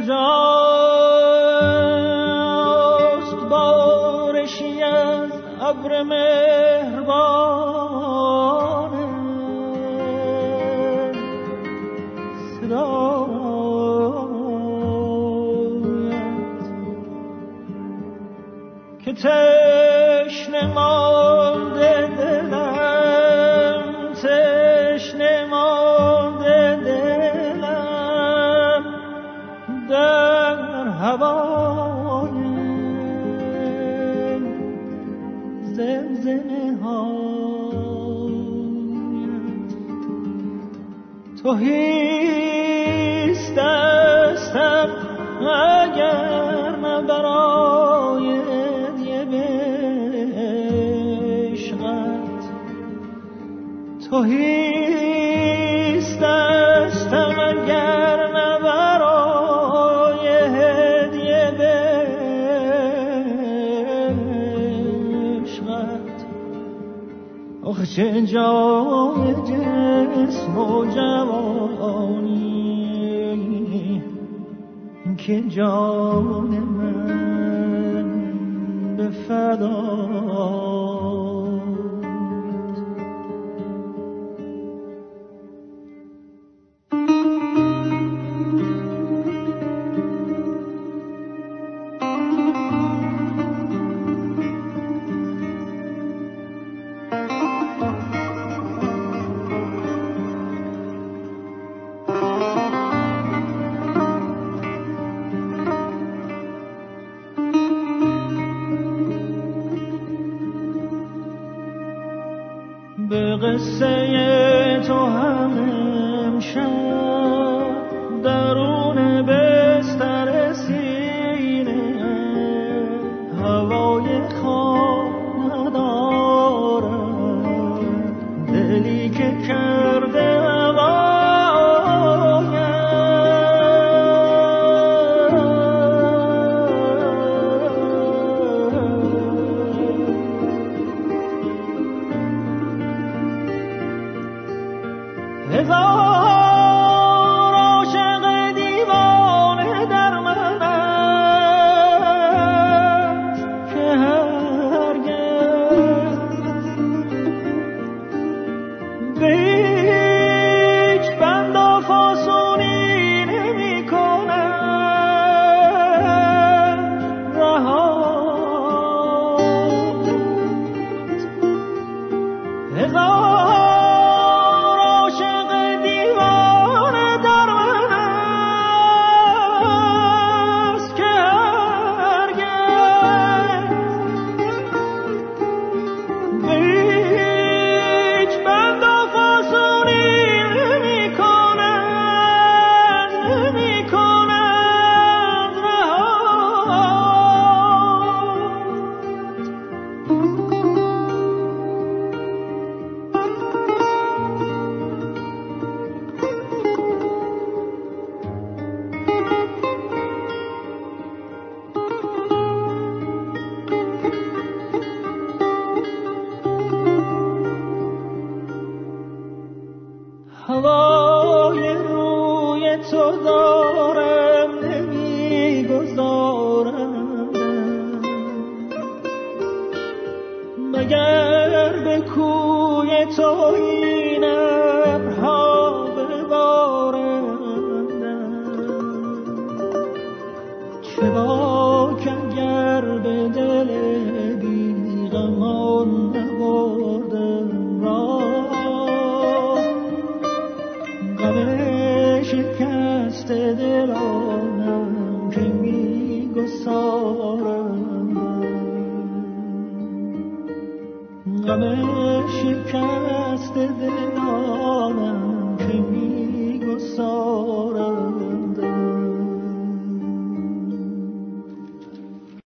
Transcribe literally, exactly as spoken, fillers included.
کجاست بارشی از ابر مهربان صدایت که تشنه مانده دلم، تشنه مانده دلم در هوای زمزمه هایت. تهیست دستم اگر نه برای هدیه به عشقت، تهیست دستم اگر نه برای هدیه به عشقت. آخه چه جای جسم و جوانی که جان من به فداست. به قصه تو هم امشب درون بستر سینه هوای خواب ندارم، دلی که کرده هزار عاشق دیوانه در من است که هرگز به هیچ بند و فاسونی نمی کنند رهات. هزار هوای روی تو دارم نمی گذارم، مگر به کوی تو این ابرها ببارند. چه باک اگر به دل بیغمان نبردم راه، غم شکست دلانم که می گسارم، غم شکست دلانم که می گسارم.